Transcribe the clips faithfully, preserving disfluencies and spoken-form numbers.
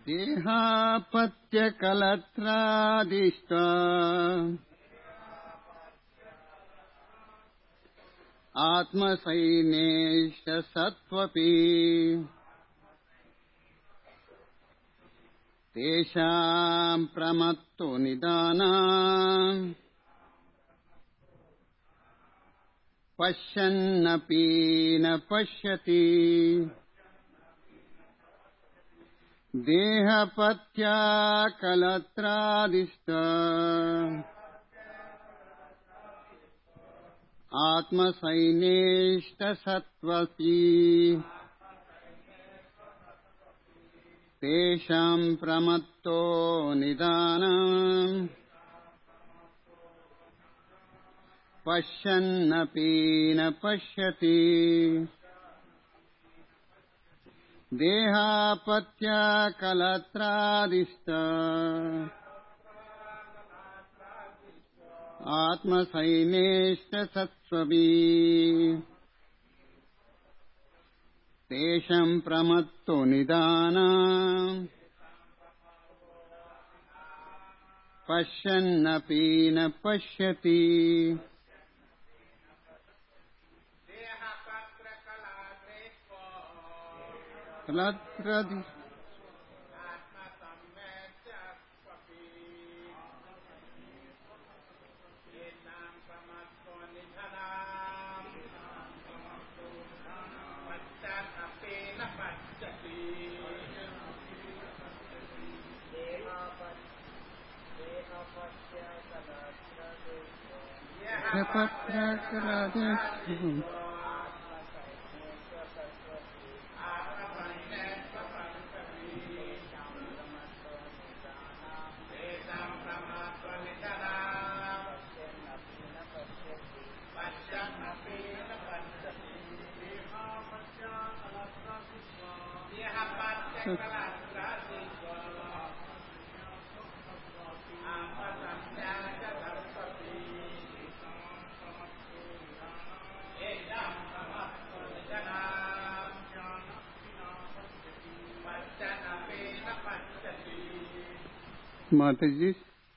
देहापत्यकलत्रादिष्टा आत्मसैनेश सत्त्वपि तेषां प्रमत्तो निदानाम् पश्यन्नपि न पश्यति देहपत्याकलत्रादिष्टा आत्मसैनेष्टसत्त्वपि तेषां प्रमत्तो निदानम् पश्यन्नपि न पश्यति देहापत्याकलत्रादिष्टा आत्मसैनेष्टसत्त्वपि तेषां प्रमत्तो निदानम् पश्यन्नपि न पश्यति कलत्रादि Mataji.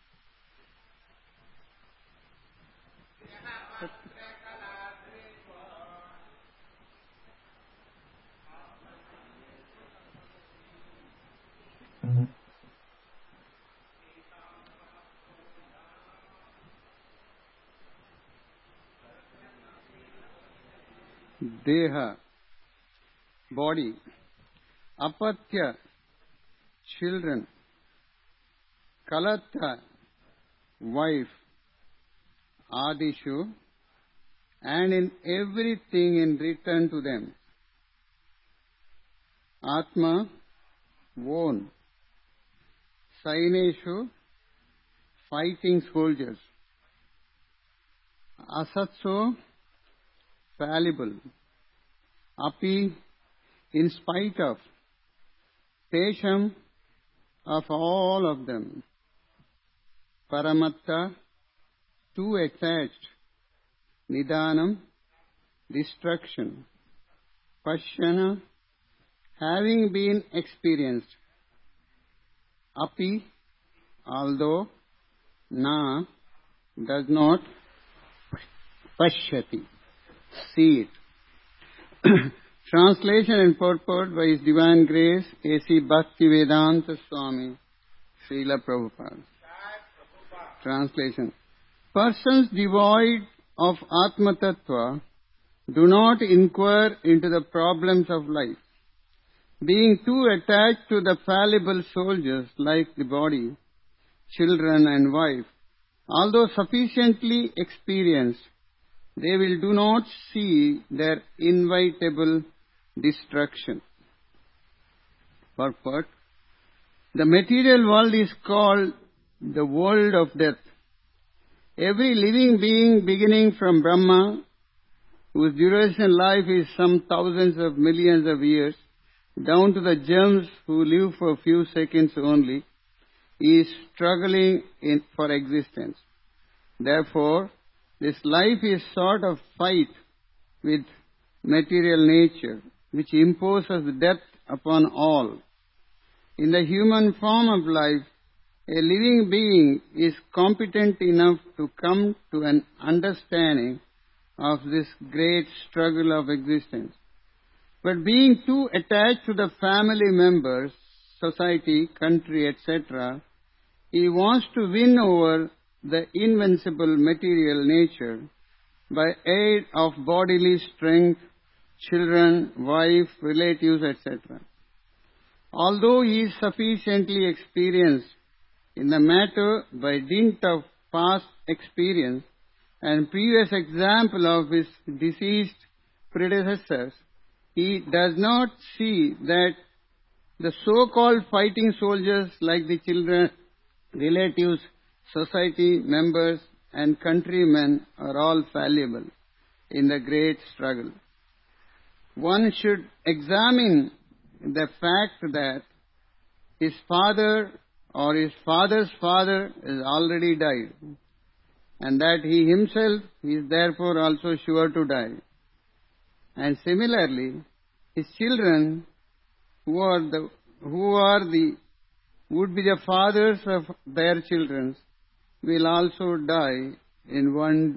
Deha, body, apatya, children, kalatra, wife, adishu, and in everything in return to them. Atma, own, saineshu, fighting soldiers, asatso, fallible, api, in spite of, tesham, of all of them, paramatta, too attached, nidanam, destruction, pashyana, having been experienced, api, although, na, does not, pashyati, see it. Translation and purport by His Divine Grace, A C Bhaktivedanta Swami, Srila Prabhupada. Translation. Persons devoid of Atma Tattva do not inquire into the problems of life. Being too attached to the fallible soldiers like the body, children and wife, although sufficiently experienced, they will do not see their inevitable destruction. Purport. The material world is called the world of death. Every living being beginning from Brahma, whose duration life is some thousands of millions of years, down to the germs who live for a few seconds only, is struggling in, for existence. Therefore, this life is sort of fight with material nature, which imposes death upon all. In the human form of life, a living being is competent enough to come to an understanding of this great struggle of existence. But being too attached to the family members, society, country, et cetera, he wants to win over the invincible material nature by aid of bodily strength, children, wife, relatives, et cetera. Although he is sufficiently experienced in the matter by dint of past experience and previous example of his deceased predecessors, he does not see that the so-called fighting soldiers like the children, relatives, society members and countrymen are all fallible in the great struggle. One should examine the fact that his father or his father's father has already died, and that he himself is therefore also sure to die. And similarly, his children, who are the who are the would be the fathers of their children, will also die in one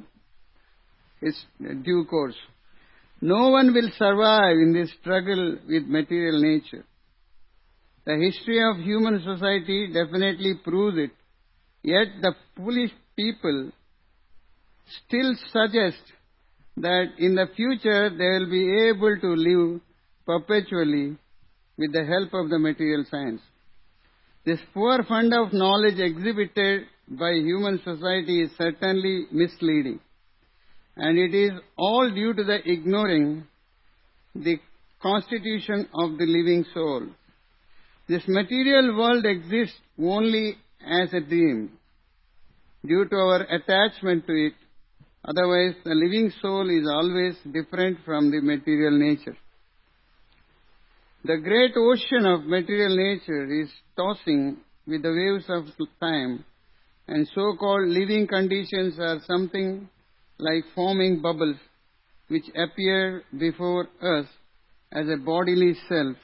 due course. No one will survive in this struggle with material nature. The history of human society definitely proves it. Yet the foolish people still suggest that in the future they will be able to live perpetually with the help of the material science. This poor fund of knowledge exhibited by human society is certainly misleading, and it is all due to the ignoring the constitution of the living soul. This material world exists only as a dream due to our attachment to it. Otherwise, the living soul is always different from the material nature. The great ocean of material nature is tossing with the waves of time, and so-called living conditions are something like foaming bubbles which appear before us as a bodily self.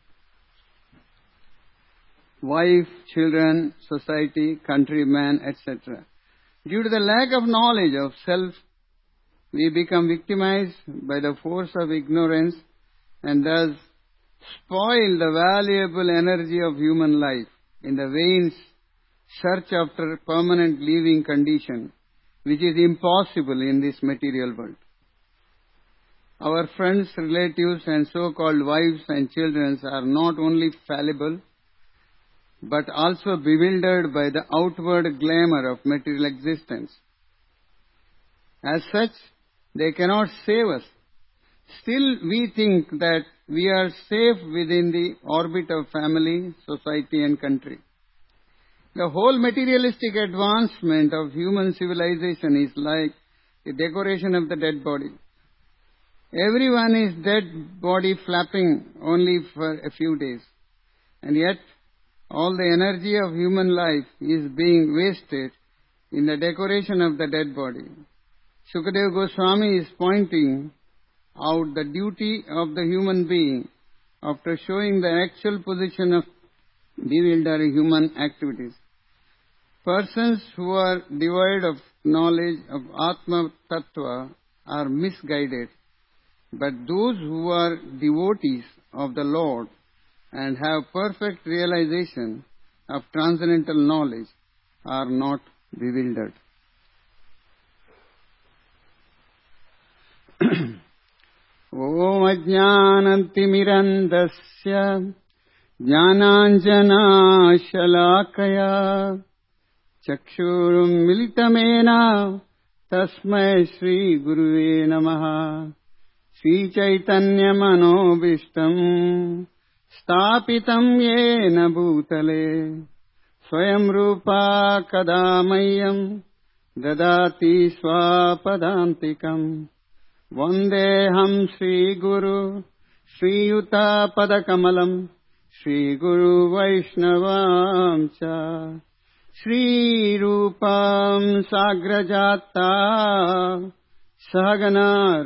Wife, children, society, countryman, et cetera. Due to the lack of knowledge of self, we become victimized by the force of ignorance and thus spoil the valuable energy of human life in the vain search after permanent living condition, which is impossible in this material world. Our friends, relatives, and so-called wives and children are not only fallible, but also bewildered by the outward glamour of material existence. As such, they cannot save us. Still, we think that we are safe within the orbit of family, society, and country. The whole materialistic advancement of human civilization is like the decoration of the dead body. Everyone is dead body flapping only for a few days, and yet all the energy of human life is being wasted in the decoration of the dead body. Sukadeva Goswami is pointing out the duty of the human being after showing the actual position of bewildering human activities. Persons who are devoid of knowledge of Atma Tattva are misguided, but those who are devotees of the Lord and have perfect realization of transcendental knowledge are not bewildered. Om ajnanantimirandasya jnananjana shalakaya chakshurum militamena tasmai Shri Guruve Namaha. Sri Chaitanya Manobishtam Stapitam Yena Bhutale Swayam Rupa Kadamayam Dadati Swapadantikam Vandeham Shri Guru Shri Yuta Padakamalam Shri Guru Vaishnavam Cha Shri Rupam Sagrajata Sagana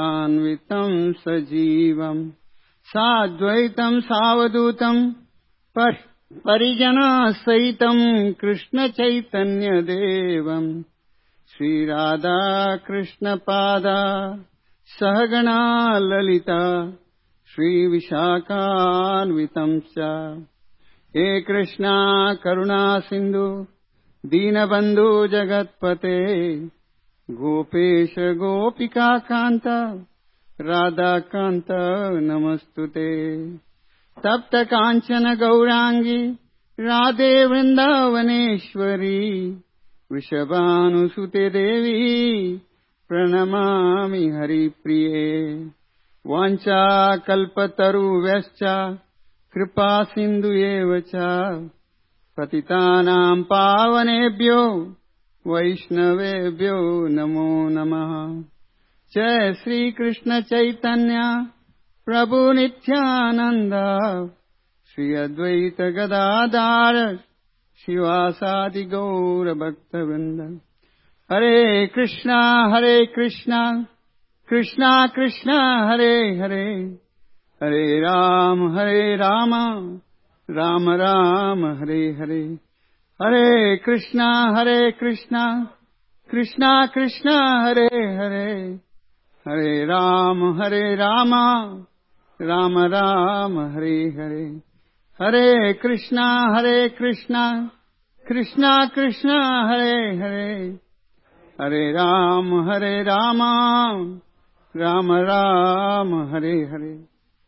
Raghunathanvitam Sajivam Sadvaitam Savadutam par parijana sahitam Krishna Chaitanya Devam Shri Radha Krishna Pada Sahagana Lalita Shri Vishakhanvitam Cha He Krishna Karuna Sindhu Deenabandhu Jagatpate Gopesha Gopika Kanta Radha Kanta Namastute Tapta Kanchana Gaurangi Radhe Vrindavaneshwari Vrishabhanusute Devi Pranamami Hari Priye Vancha Kalpataru Vyascha Kripa Sindhu Evacha Patitanam Pavanebhyo Vaishnavebhyo Namo Namaha Jai Sri Krishna Chaitanya Prabhu Nityananda Shri Advaita Gadadhara Shivasadi Gaura Bhaktavinda Hare Krishna Hare Krishna Krishna Krishna Hare Hare Hare Ram Hare Rama Rama Rama Hare Hare Hare Krishna Hare Krishna Krishna Krishna Hare Hare Hare Ram Hare Rama Rama Rama Hare Hare Hare Krishna Hare Krishna Krishna Krishna Hare Hare Hare Ram Hare Rama Rama Rama Hare Hare.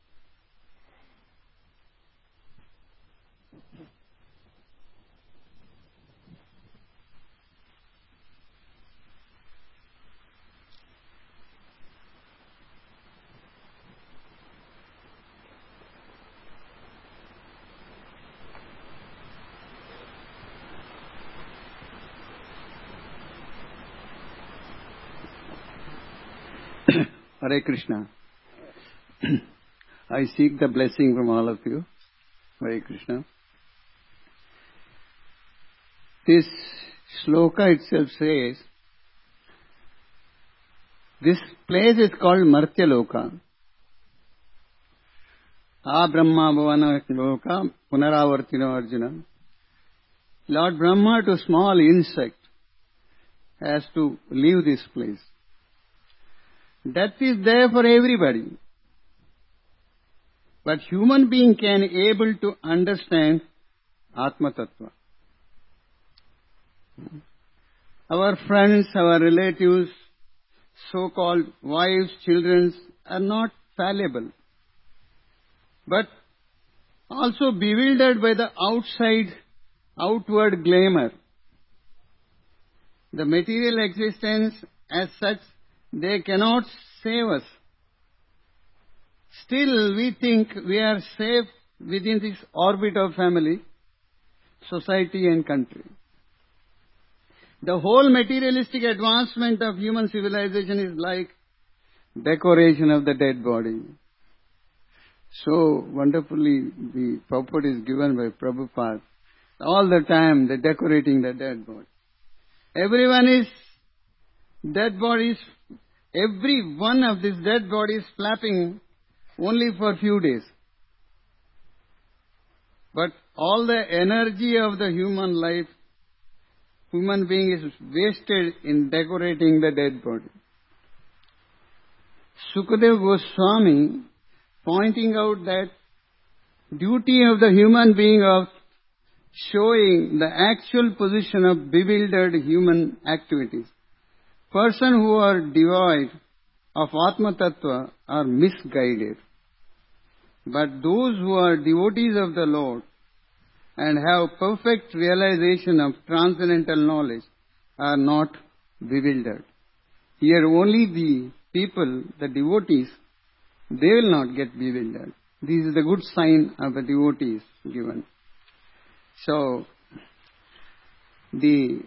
Hare Krishna. I seek the blessing from all of you. Hare Krishna. This shloka itself says, this place is called Martyaloka. A Brahma Bhavana Loka Punaravartino Arjuna. Lord Brahma, to small insect, has to leave this place. Death is there for everybody. But human being can able to understand Atma Tattva. Our friends, our relatives, so-called wives, children are not fallible, but also bewildered by the outside, outward glamour. The material existence as such, they cannot save us. Still, we think we are safe within this orbit of family, society and country. The whole materialistic advancement of human civilization is like decoration of the dead body. So wonderfully the purport is given by Prabhupada. All the time they're decorating the dead body. Everyone is dead bodies. Every one of these dead bodies flapping only for a few days. But all the energy of the human life, human being is wasted in decorating the dead body. Sukadeva Goswami pointing out that duty of the human being of showing the actual position of bewildered human activities. Persons who are devoid of Atma Tattva are misguided. But those who are devotees of the Lord and have perfect realization of transcendental knowledge are not bewildered. Here only the people, the devotees, they will not get bewildered. This is the good sign of the devotees given. So, the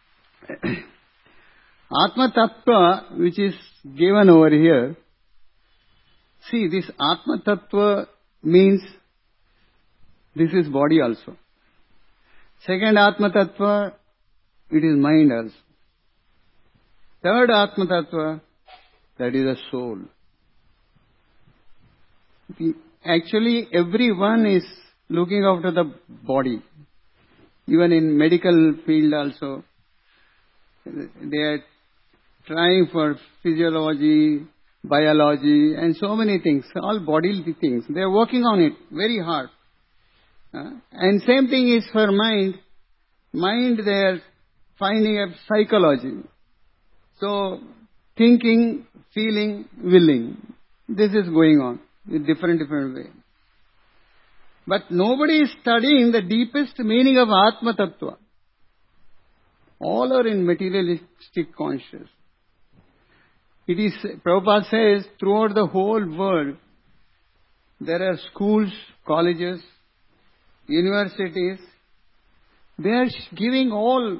Atma Tattva which is given over here, see, this Atma Tattva means this is body also. Second Atma Tattva, it is mind also. Third Atma Tattva, that is the soul. The, actually, everyone is looking after the body. Even in medical field also, they are trying for physiology, biology, and so many things, all bodily things. They are working on it very hard. Uh, and same thing is for mind. Mind, they are finding a psychology. So, thinking, feeling, willing. This is going on in different, different ways. But nobody is studying the deepest meaning of Atma Tattva. All are in materialistic consciousness. It is, Prabhupada says, throughout the whole world, there are schools, colleges, universities. They are giving all,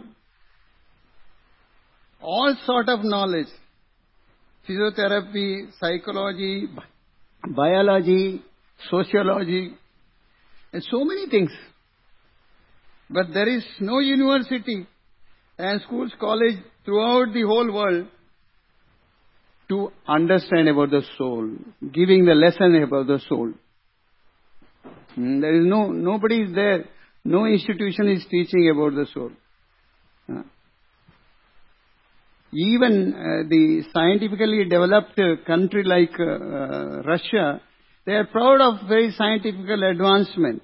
all sort of knowledge. Physiotherapy, psychology, biology, sociology, and so many things. But there is no university and schools, college throughout the whole world to understand about the soul, giving the lesson about the soul. There is no, nobody is there. No institution is teaching about the soul. Uh, even uh, the scientifically developed uh, country like uh, uh, Russia, they are proud of very scientific advancement.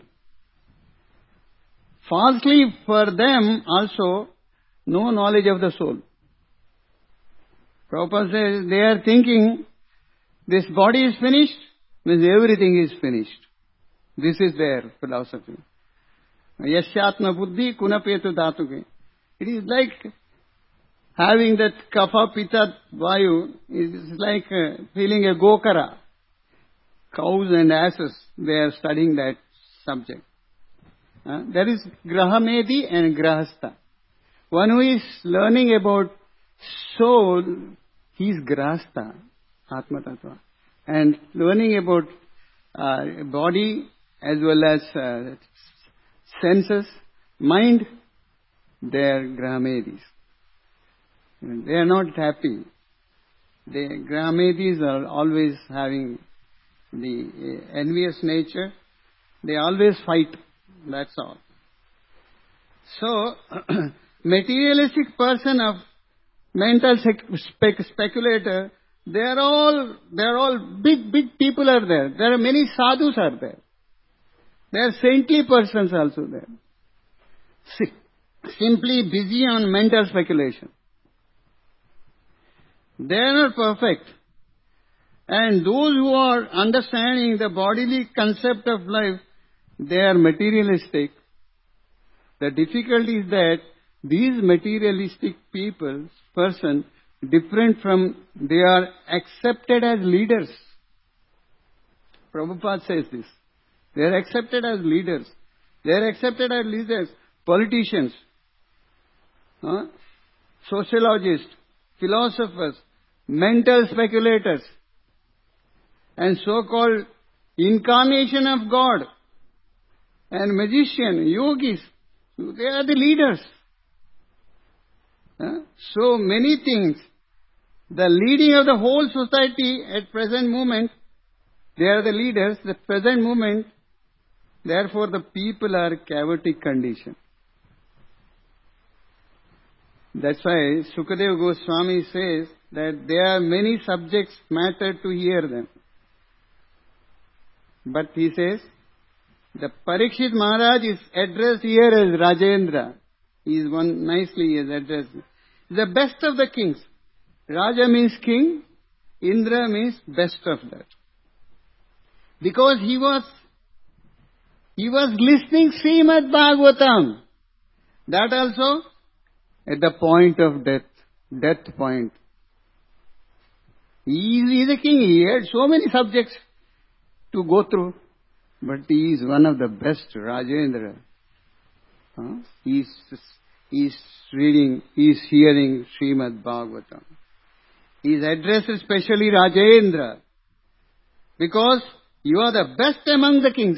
Falsely for them also, no knowledge of the soul. Prabhupada says they are thinking this body is finished, means everything is finished. This is their philosophy. Yasyatma buddhi kunapetu dhatuke. It is like having that kapha pitta vayu, is like uh, feeling a gokara. Cows and asses, they are studying that subject. Uh, there is grahamedi and grahastha. One who is learning about soul, he is grahastha, Atma Tattva. And learning about uh, body as well as uh, senses, mind, they are grahamedis. They are not happy. The grahamedis are always having the uh, envious nature. They always fight. That's all. So, materialistic person of mental sec- spec- speculator, they are all, they are all big, big people are there. There are many sadhus are there. There are saintly persons also there. Si- simply busy on mental speculation. They are not perfect. And those who are understanding the bodily concept of life, they are materialistic. The difficulty is that these materialistic people, person, different from, they are accepted as leaders. Prabhupada says this. They are accepted as leaders. They are accepted as leaders, politicians, huh? sociologists, philosophers, mental speculators, and so-called incarnation of God, and magician, yogis. They are the leaders. Huh? So many things. The leading of the whole society at present moment, they are the leaders. The present moment, therefore the people are chaotic condition. That's why Sukadeva Goswami says that there are many subjects matter to hear them. But he says, the Parikshit Maharaj is addressed here as Rajendra. He is one nicely is addressed. The best of the kings. Raja means king. Indra means best of that. Because he was, he was listening Srimad Bhagavatam. That also at the point of death. Death point. He is, he is a king. He had so many subjects to go through. But he is one of the best, Rajendra. Huh? He is, he is reading, he is hearing Srimad Bhagavatam. He is addressed especially Rajendra. Because you are the best among the kings.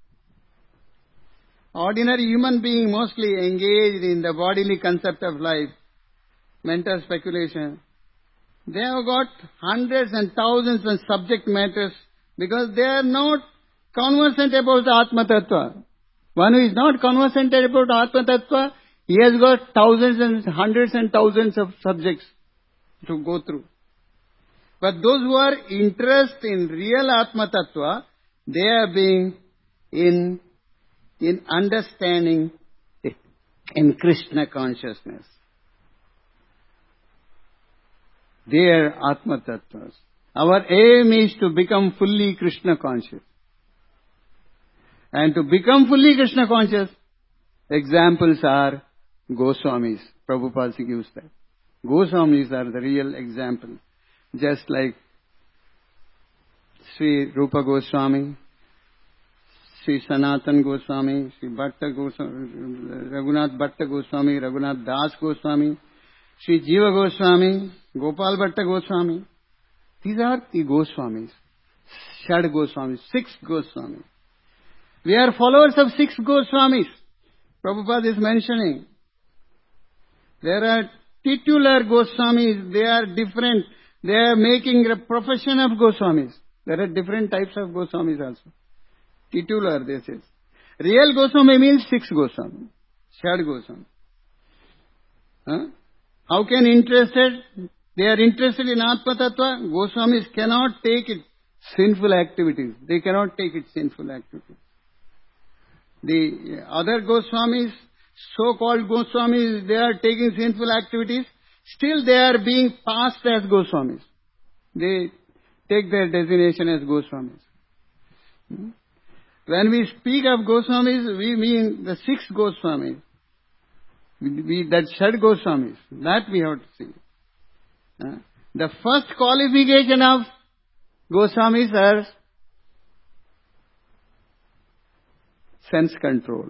Ordinary human being mostly engaged in the bodily concept of life, mental speculation. They have got hundreds and thousands of subject matters because they are not conversant about the Atma Tattva. One who is not conversant about Atma Tattva, he has got thousands and hundreds and thousands of subjects to go through. But those who are interested in real Atma Tattva, they are being in, in understanding it, in Krishna consciousness. They are Atma Tattvas. Our aim is to become fully Krishna conscious. And to become fully Krishna conscious, examples are Goswamis. Prabhupada gives that. Goswamis are the real example. Just like Sri Rupa Goswami, Sri Sanatan Goswami, Sri Bhatta Goswami, Raghunath Bhatta Goswami, Raghunath Das Goswami, Sri Jiva Goswami, Gopal Bhatta Goswami. These are the Goswamis. Shad Goswamis, six Goswamis. We are followers of six Goswamis. Prabhupada is mentioning. There are titular Goswamis. They are different. They are making a profession of Goswamis. There are different types of Goswamis also. Titular, this is. Real Goswami means six Goswami. Shad Goswami. Huh? How can interested? They are interested in Atma Tattva. Goswamis cannot take it sinful activities. They cannot take it sinful activities. The other Goswamis, so-called Goswamis, they are taking sinful activities. Still they are being passed as Goswamis. They take their designation as Goswamis. When we speak of Goswamis, we mean the six Goswamis. We, we, that Shad Goswamis. That we have to see. Uh, the first qualification of Goswamis are sense control.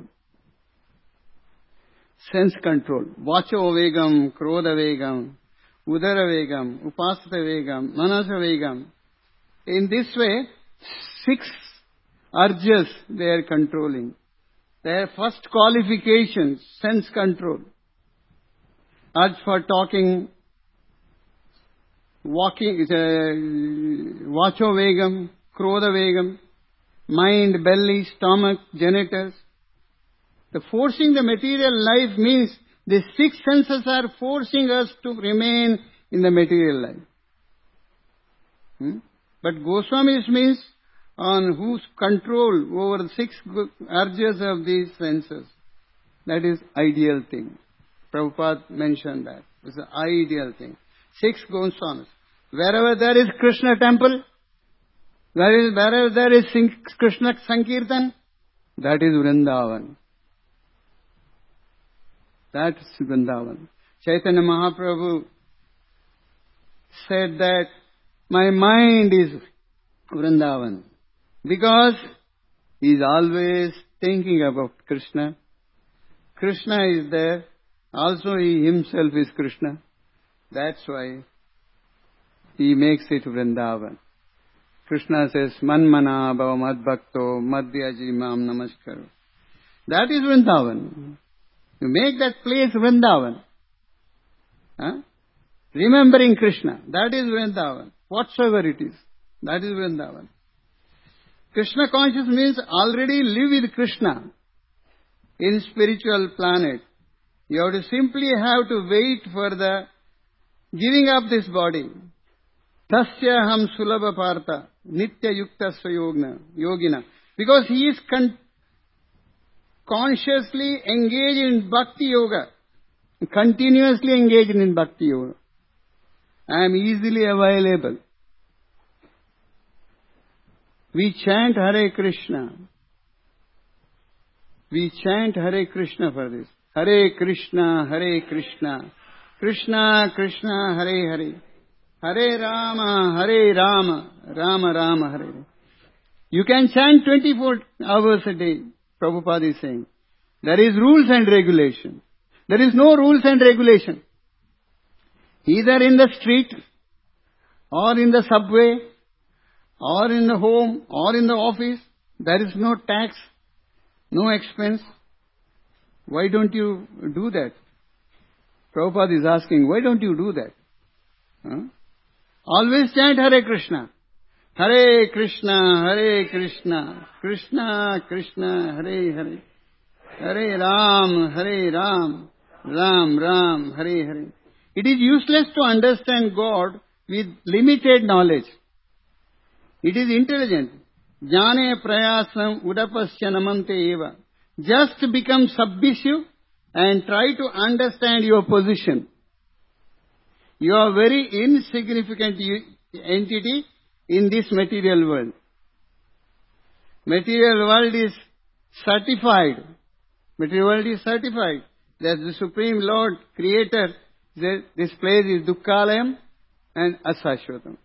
Sense control. Vacho vegam, krodha vegam, udara vegam, upasata vegam, manasa vegam. In this way, six urges they are controlling. Their first qualification, sense control. Urge for talking, walking, uh, vacho vegam, krodha vegam, mind, belly, stomach, genitals. The forcing the material life means the six senses are forcing us to remain in the material life. Hmm? But Goswamis means on whose control over the six urges of these senses. That is ideal thing. Prabhupada mentioned that. It's an ideal thing. Six Goswamis. Wherever there is Krishna temple, Where is, wherever there is Krishna Sankirtan, that is Vrindavan. That is Vrindavan. Chaitanya Mahaprabhu said that my mind is Vrindavan because he is always thinking about Krishna. Krishna is there. Also he himself is Krishna. That's why he makes it Vrindavan. Krishna says, Manmana bhava madbhakto madhyaji mam namaskaru. That is Vrindavan. You make that place Vrindavan. Huh? Remembering Krishna. That is Vrindavan. Whatsoever it is. That is Vrindavan. Krishna conscious means already live with Krishna in spiritual planet. You have to simply have to wait for the giving up this body. Tasya ham sulabha partha nitya yukta svayogna yogina. Because he is con- consciously engaged in bhakti yoga. Continuously engaged in bhakti yoga. I am easily available. We chant Hare Krishna. We chant Hare Krishna for this. Hare Krishna, Hare Krishna. Krishna, Krishna, Hare Hare. Hare Rama, Hare Rama, Rama Rama, Hare. You can chant twenty-four hours a day, Prabhupada is saying. There is rules and regulation. There is no rules and regulation. Either in the street, or in the subway, or in the home, or in the office, there is no tax, no expense. Why don't you do that? Prabhupada is asking, why don't you do that? Huh? Always chant Hare Krishna. Hare Krishna, Hare Krishna, Krishna Krishna, Hare Hare. Hare Ram, Hare Ram, Ram Ram, Hare Hare. It is useless to understand God with limited knowledge. It is intelligent. Jnane prayasam udapasya namante eva. Just become submissive and try to understand your position. You are very insignificant entity in this material world. Material world is certified. Material world is certified that the Supreme Lord, Creator, this place is Dukkhalayam and Asashvatam.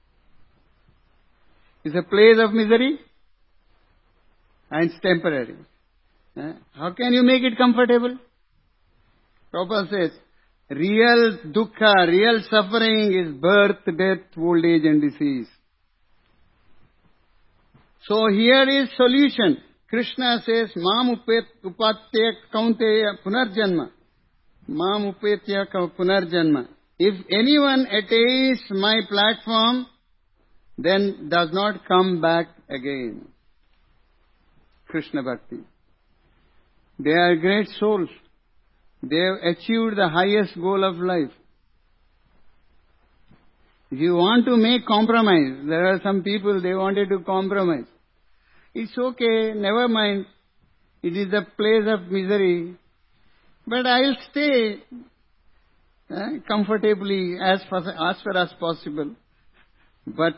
It's a place of misery and it's temporary. Eh? How can you make it comfortable? Prabhupada says, real dukkha, real suffering is birth, death, old age and disease. So here is solution. Krishna says, Mam upatya kaunteya punarjanma. Mam upatya punarjanma. If anyone attains my platform, then does not come back again. Krishna Bhakti. They are great souls. They have achieved the highest goal of life. If you want to make compromise, there are some people, they wanted to compromise. It's okay, never mind. It is a place of misery. But I'll stay eh, comfortably as far, as far as possible. But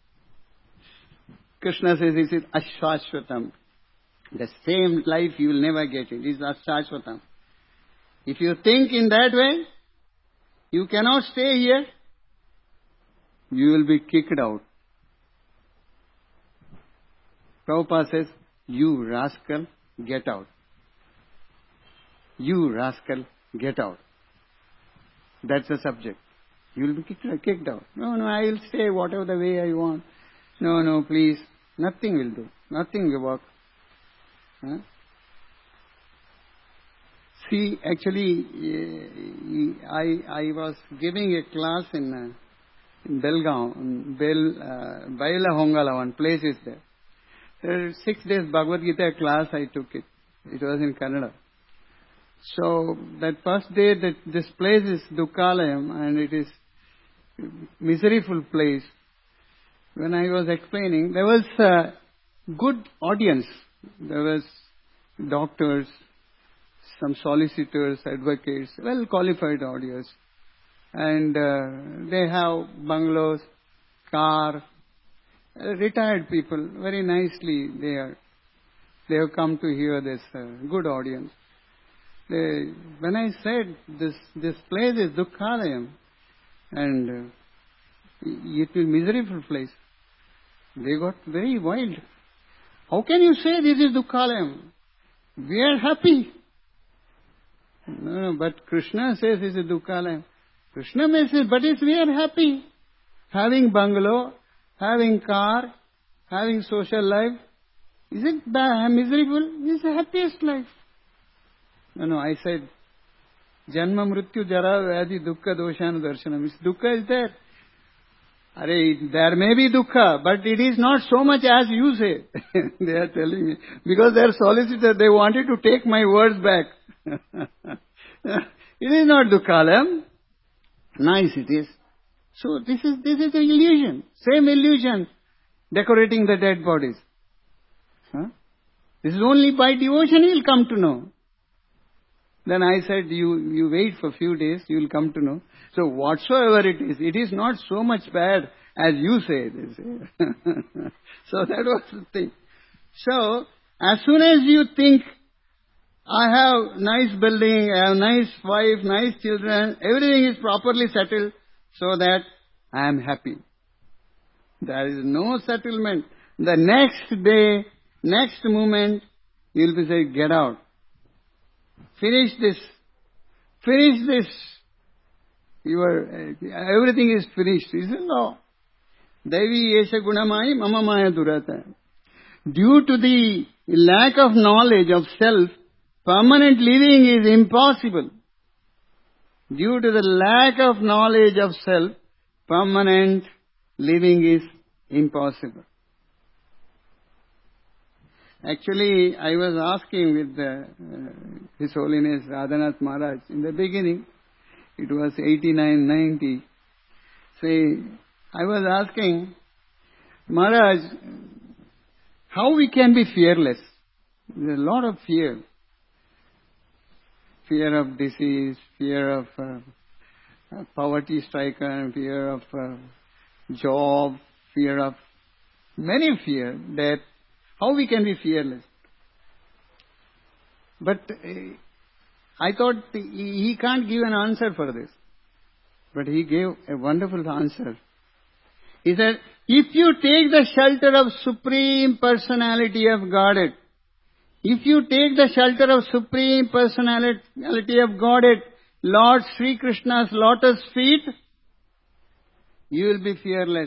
Krishna says it is Ashvashvatam. The same life you will never get it. It is Ashvashvatam. If you think in that way, you cannot stay here. You will be kicked out. Prabhupada says, you rascal, get out. You rascal, get out. That's the subject. You will be kicked, kicked out. No, no, I will stay whatever the way I want. No, no, please. Nothing will do. Nothing will work. Huh? See, actually, I I was giving a class in, uh, in Belgaum, in Bel, uh, Baila Hongala, one place is there. There are six days Bhagavad Gita class I took it. It was in Kannada. So, that first day, that this place is Dukkhalayam and it is miserable place. When I was explaining, there was a good audience. There was doctors, some solicitors, advocates, well qualified audience. And uh, they have bungalows, car, uh, retired people, very nicely they are. They have come to hear this uh, good audience. They, when I said this this place is Dukkhalayam and uh, it is a miserable place, they got very wild. How can you say this is Dukkhalayam? We are happy. No, but Krishna says this is Dukkhalayam. Krishna may say, but if we are happy, having bungalow, having car, having social life, is it miserable? It's the happiest life. No, no, I said, Janma Mrityu Jara Vyadhi Dukkha Doshanu Darshanam. Dukkha is there. Are, there may be dukkha, but it is not so much as you say. They are telling me. Because they are solicitor, they wanted to take my words back. It is not dukkhalayam. Nice it is. So this is, this is the illusion. Same illusion. Decorating the dead bodies. Huh? This is only by devotion you will come to know. Then I said, you, you wait for a few days, you will come to know. So whatsoever it is, it is not so much bad as you say. They say. So that was the thing. So, as soon as you think, I have nice building, I have nice wife, nice children, everything is properly settled, so that I am happy. There is no settlement. The next day, next moment, you will be saying, get out. Finish this. Finish this. Your, uh, everything is finished. Isn't no? Devi Yesha Gunamaya Mama Maya Durata. Due to the lack of knowledge of self, permanent living is impossible. Due to the lack of knowledge of self, permanent living is impossible. Actually, I was asking with the, uh, His Holiness Radhanath Maharaj in the beginning. It was eighty-nine ninety. See, I was asking, Maharaj, how we can be fearless? There's a lot of fear. Fear of disease, fear of uh, poverty stricken, fear of uh, job, fear of many fear, death. How we can be fearless? But uh, I thought he, he can't give an answer for this. But he gave a wonderful answer. He said, if you take the shelter of Supreme Personality of Godhead, if you take the shelter of Supreme Personality of Godhead, Lord Sri Krishna's lotus feet, you will be fearless.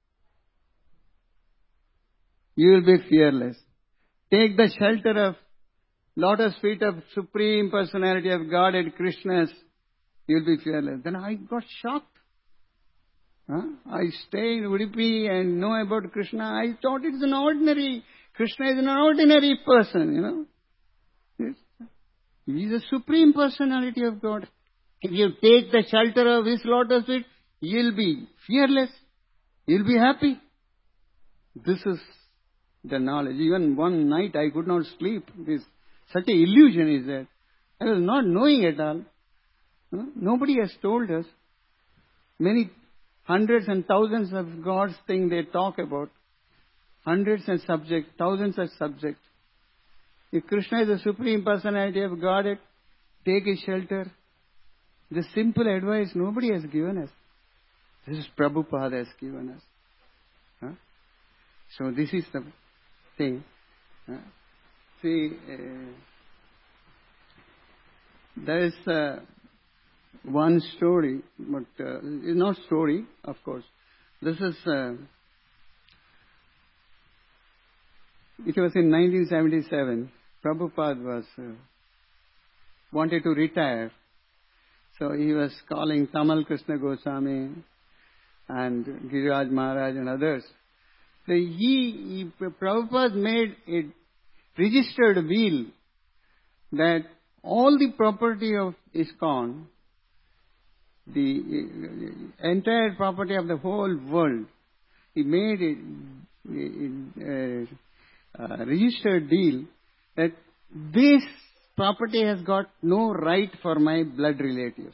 You will be fearless. Take the shelter of lotus feet of Supreme Personality of Godhead, Krishna's, you will be fearless. Then I got shocked. Huh? I stay in Udupi and know about Krishna. I thought it's an ordinary, Krishna is an ordinary person, you know. Yes. He is the Supreme Personality of God. If you take the shelter of His lotus feet, you'll be fearless. You'll be happy. This is the knowledge. Even one night I could not sleep. This such an illusion is there. I was not knowing at all. Huh? Nobody has told us. Many hundreds and thousands of gods thing they talk about. Hundreds and subjects, thousands of subjects. If Krishna is the Supreme Personality of Godhead, take His shelter. The simple advice nobody has given us. This is Prabhupada has given us. Huh? So this is the thing. Huh? See, uh, there is uh, one story, but uh, it's not story, of course. This is, uh, it was in nineteen seventy-seven. Prabhupada was, uh, wanted to retire. So he was calling Tamal Krishna Goswami and Giriraj Maharaj and others. So he, he, Prabhupada made a registered will that all the property of ISKCON, the entire property of the whole world, he made a, a, a, a registered deal that this property has got no right for my blood relatives.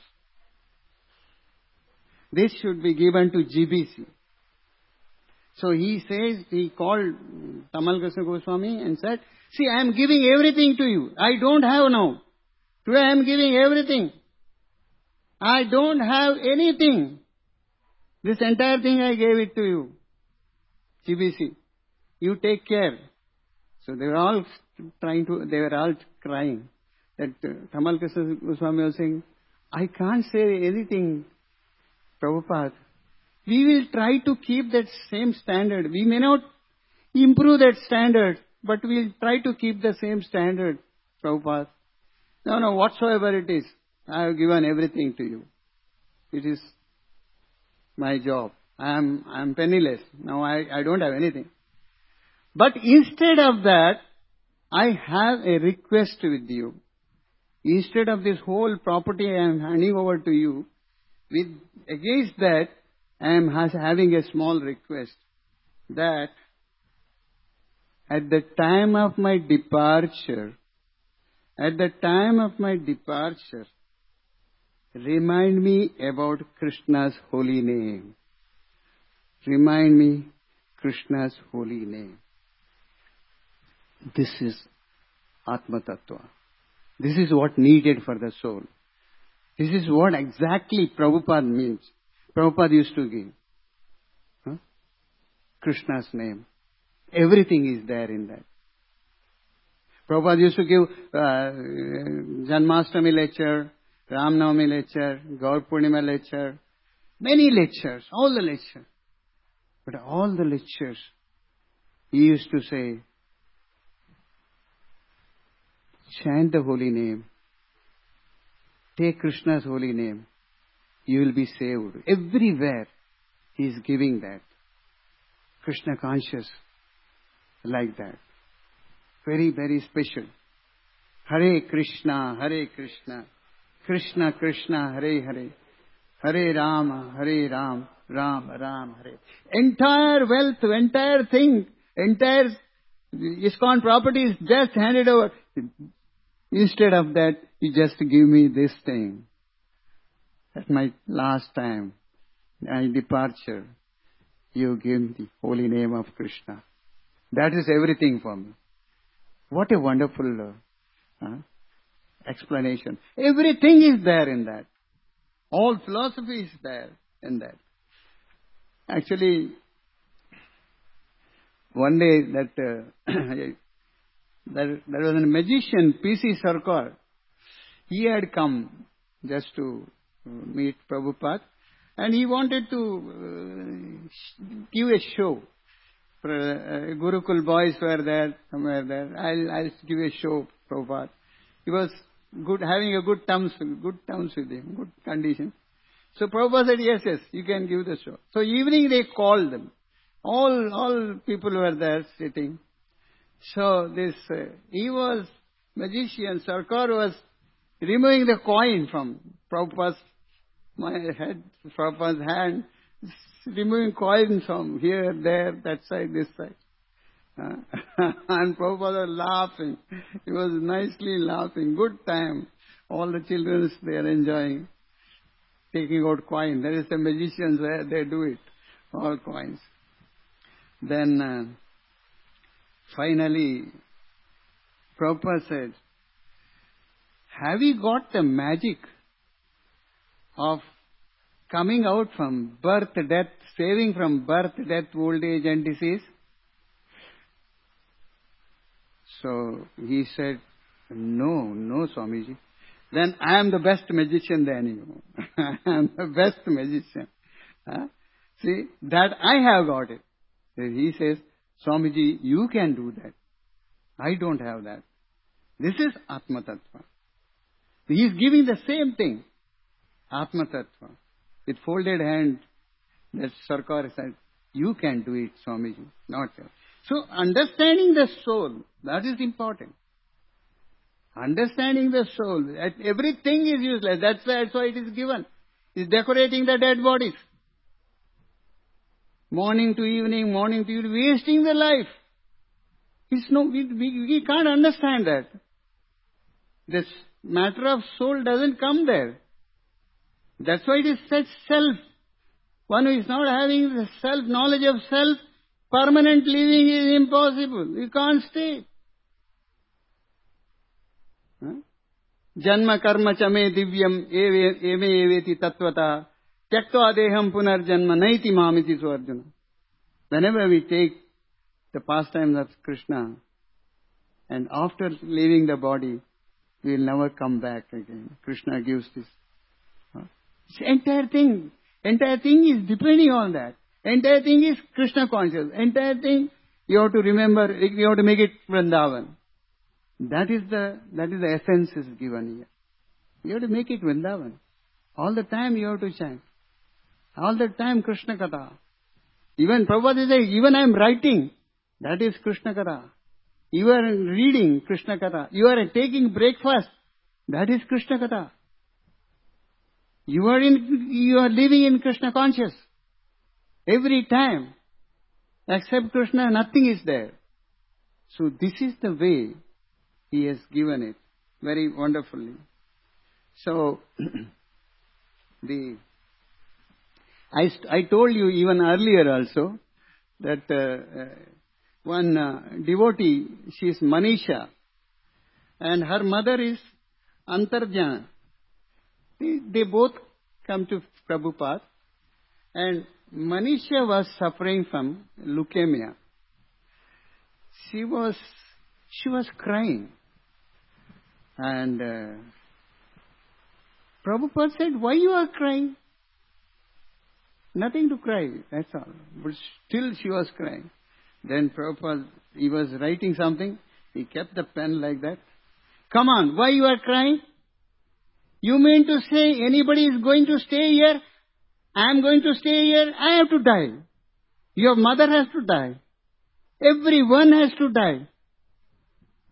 This should be given to G B C. So he says, he called Tamal Krishna Goswami and said, see, I am giving everything to you. I don't have now. Today I am giving everything. I don't have anything. This entire thing I gave it to you. G B C. You take care. So they were all trying to, they were all crying. That uh, Tamal Krishna Goswami was saying, I can't say anything, Prabhupada. We will try to keep that same standard. We may not improve that standard, but we will try to keep the same standard, Prabhupada. No, no, whatsoever it is, I have given everything to you. It is my job. I am, I am penniless. Now I, I don't have anything. But instead of that, I have a request with you. Instead of this whole property I am handing over to you, with against that, I am has, having a small request that at the time of my departure, at the time of my departure, remind me about Krishna's holy name. Remind me Krishna's holy name. This is Atma Tattva. This is what needed for the soul. This is what exactly Prabhupada means. Prabhupada used to give. Huh? Krishna's name. Everything is there in that. Prabhupada used to give uh, Janmashtami lecture, Ramnavami lecture, Gaur Purnima lecture, many lectures, all the lectures. But all the lectures, he used to say, chant the holy name. Take Krishna's holy name. You will be saved. Everywhere he is giving that. Krishna conscious like that. very, very special. Hare Krishna, Hare Krishna, Krishna Krishna, Hare Hare, Hare Rama, Hare Ram, Ram Ram, Hare. Entire wealth, entire thing, entire ISKCON property is just handed over. Instead of that, you just give me this thing. At my last time, my departure, you give me the holy name of Krishna. That is everything for me. What a wonderful uh, uh, explanation. Everything is there in that. All philosophy is there in that. Actually, one day that uh, there, there was a magician, P C Sarkar. He had come just to meet Prabhupada, and he wanted to uh, give a show. Uh, Gurukul boys were there, somewhere there. I'll, I'll give a show, Prabhupada. He was good, having a good terms, good terms with him, good condition. So Prabhupada said, yes, yes, you can give the show. So evening they called them. All, all people were there sitting. So this, uh, he was magician, Sarkar was removing the coin from Prabhupada's my head, Prabhupada's hand, removing coins from here, there, that side, this side. Uh, and Prabhupada was laughing. He was nicely laughing. Good time. All the children, they are enjoying. Taking out coin. That is the magicians where they do it. All coins. Then, uh, finally, Prabhupada said, have you got the magic of coming out from birth, death, saving from birth, death, old age and disease? So he said, no, no, Swamiji. Then I am the best magician than you. I am the best magician. Huh? See, that I have got it. He says, Swamiji, you can do that. I don't have that. This is Atma Tattva. He is giving the same thing. Atma Tattva. With folded hand, that Sarkar said, you can do it, Swamiji, not you. So, understanding the soul, that is important. Understanding the soul, everything is useless. That's why, that's why it is given. It's decorating the dead bodies. Morning to evening, morning to evening, wasting the life. It's no, we, we, we can't understand that. This matter of soul doesn't come there. That's why it is such self. One who is not having the self, knowledge of self, permanent living is impossible. You can't stay. Huh? Janma karma chame divyam eve eveti tattvata tyaktva deham punar janma naiti mamiti so Arjuna. Whenever we take the pastimes of Krishna and after leaving the body, we will never come back again. Krishna gives this. Huh? It's entire thing. Entire thing is depending on that. Entire thing is Krishna conscious. Entire thing, you have to remember, you have to make it Vrindavan. That is the, that is the essence is given here. You have to make it Vrindavan. All the time you have to chant. All the time Krishna Katha. Even Prabhupada says, even I am writing, that is Krishna Katha. You are reading Krishna Katha. You are taking breakfast, that is Krishna Katha. You are in, you are living in Krishna conscious. Every time. Except Krishna, nothing is there. So this is the way he has given it. Very wonderfully. So, the, I, I told you even earlier also, that uh, uh, one uh, devotee, she is Manisha, and her mother is Antarjana. They, they both come to Prabhupada, and Manisha was suffering from leukemia. She was, she was crying. And uh, Prabhupada said, why you are crying? Nothing to cry, that's all. But still she was crying. Then Prabhupada, he was writing something. He kept the pen like that. Come on, why you are crying? You mean to say anybody is going to stay here? I am going to stay here. I have to die. Your mother has to die. Everyone has to die.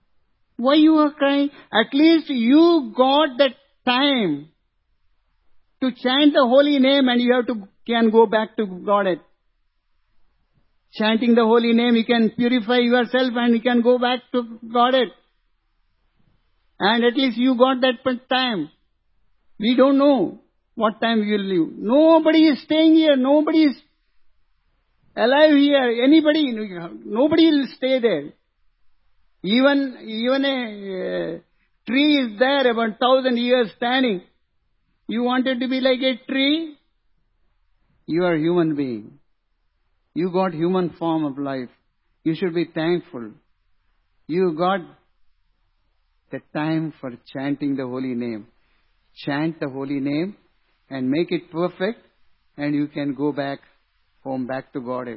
Why you are crying? At least you got that time to chant the holy name and you have to can go back to Godhead. Chanting the holy name, you can purify yourself and you can go back to Godhead. And at least you got that time. We don't know what time we will live. Nobody is staying here. Nobody is alive here. Anybody, nobody will stay there. Even, even a uh, tree is there about thousand years standing. You wanted to be like a tree? You are a human being. You got human form of life. You should be thankful. You got the time for chanting the holy name. Chant the holy name and make it perfect, and you can go back home, back to Godhead.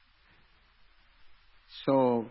So,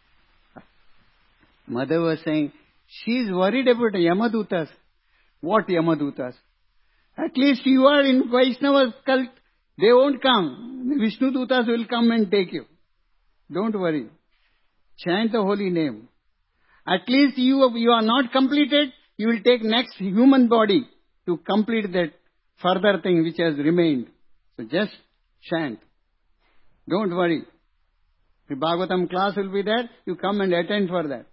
Mother was saying, she is worried about Yamadutas. What Yamadutas? At least you are in Vaishnava cult, they won't come. The Vishnu Dutas will come and take you. Don't worry. Chant the holy name. At least you, you are not completed, you will take next human body to complete that further thing which has remained. So just chant. Don't worry. The Bhagavatam class will be there, you come and attend for that.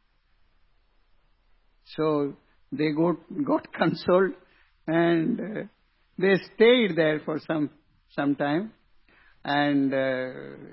So they got, got consoled and uh, they stayed there for some, some time. And uh,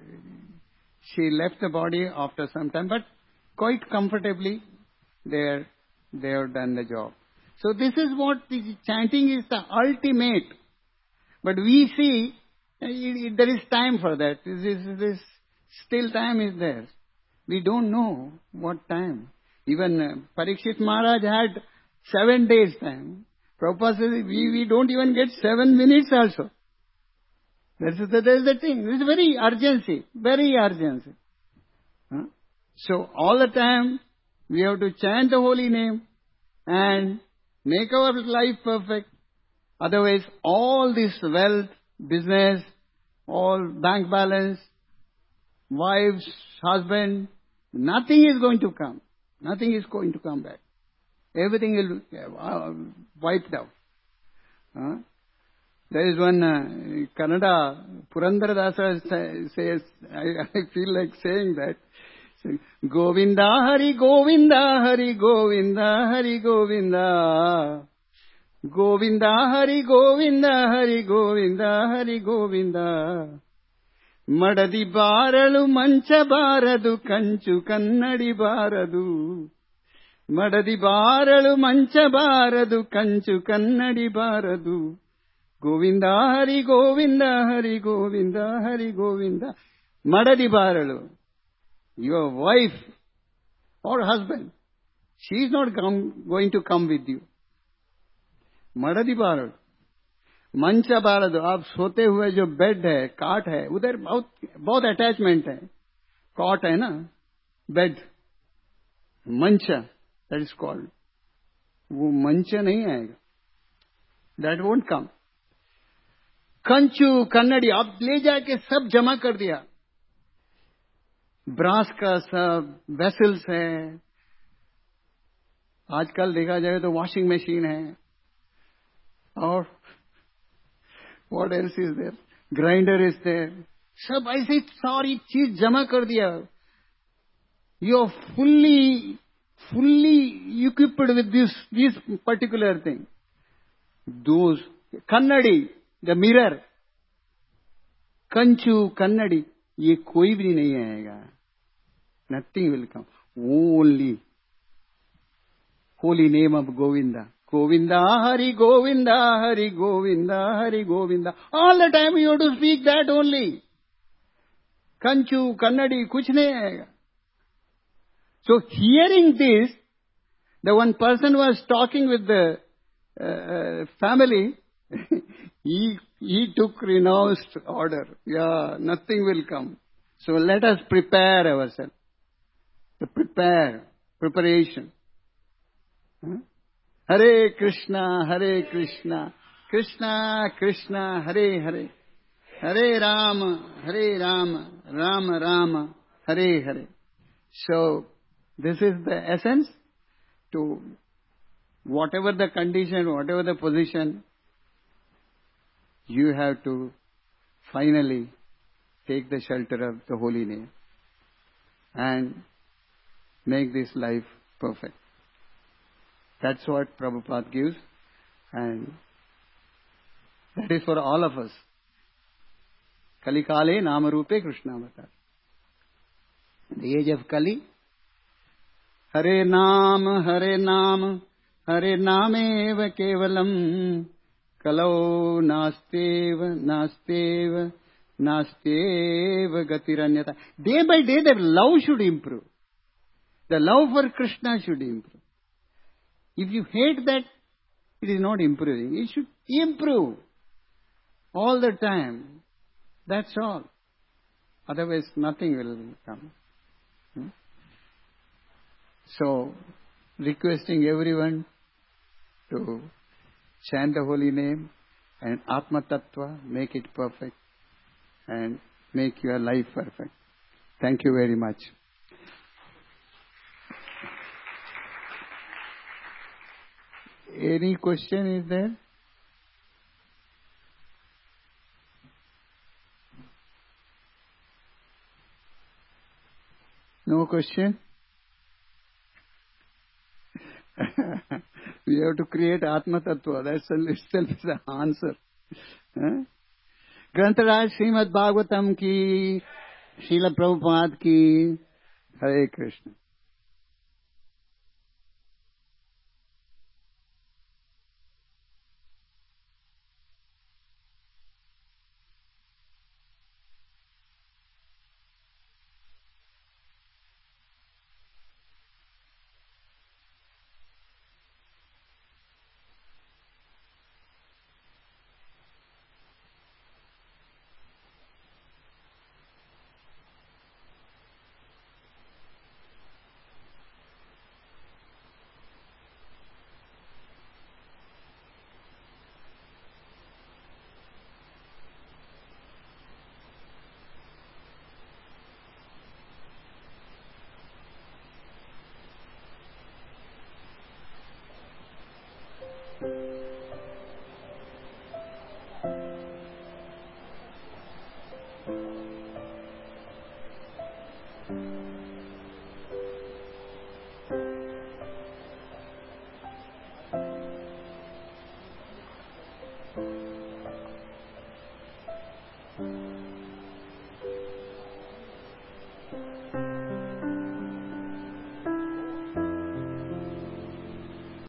she left the body after some time, but quite comfortably they they have done the job. So this is what this chanting is, the ultimate. But we see it, it, there is time for that. This, this, this still time is there. We don't know what time. Even uh, Parikshit Maharaj had seven days time. Prabhupada says we, we don't even get seven minutes also. That's the, that's the thing. It's very urgency, very urgency. Huh? So all the time we have to chant the holy name and make our life perfect. Otherwise all this wealth, business, all bank balance, wives, husband, nothing is going to come. Nothing is going to come back. Everything will be uh, wiped out. Huh? There is one uh, Kannada, Purandaradasa says, I, I feel like saying that, Govinda Hari Govinda Hari Govinda Hari Govinda Govinda Hari Govinda Hari Govinda Hari Govinda Madadi Baralu Mancha Baradu Kanchu Kannadi Baradu Madadi Baralu Mancha Baradu Kanchu Kannadi Baradu Govinda Hari Govinda Hari Govinda Hari Govinda Madadi Baralu. Your wife or husband, she is not come, going to come with you. Madadi Bharad. मंचा बारद, आप सोते हुए जो bed है, काट है, उधर बहुत बहुत अटैचमेंट है. कॉट है ना, बेड, मंचा, दैट इज कॉल्ड. वो मंचा नहीं आएगा, दैट वोंट कम. कंचू कन्नड़ी आप ले जाके सब जमा कर दिया, ब्रास का सब वेसल्स है. आजकल देखा जाए तो वॉशिंग मशीन है, और what else is there, grinder is there. सब ऐसी सारी चीज जमा कर दिया. You are fully fully equipped with this this particular thing. Those कन्नड़ी, द मिरर, कंचू कन्नड़ी, ये कोई भी नहीं आएगा. Nothing will come, only holy name of Govinda. Govinda Hari Govinda Hari Govinda Hari Govinda. All the time you have to speak that only. Kanchu, Kannadi, kuch nahi aayega. So hearing this, the one person was talking with the uh, family, he, he took renounced order. Yeah, nothing will come. So let us prepare ourselves. To prepare, preparation. Huh? Hare Krishna, Hare Krishna, Krishna Krishna, Hare Hare, Hare Rama, Hare Rama, Rama Rama, Hare Hare. So This is the essence to whatever the condition, whatever the position, you have to finally take the shelter of the holy name and make this life perfect. That's what Prabhupada gives, and that is for all of us. Kali Kale Nama Rupe Krishna Avatar. In the age of Kali, Hare Nam, Hare Nam, Hare Nameva Kevalam, Kalau Nasteva, Nasteva, Nasteva Gatiranyata. Day by day their love should improve. The love for Krishna should improve. If you hate that, it is not improving. It should improve all the time. That's all. Otherwise nothing will come. Hmm? So, requesting everyone to chant the holy name and Atma Tattva, make it perfect and make your life perfect. Thank you very much. Any question is there? No question? We have to create Atma Tattva. That's itself is the answer. Huh? Grantaraj Srimad Bhagavatam ki, Srila Prabhupada ki, Hare Krishna.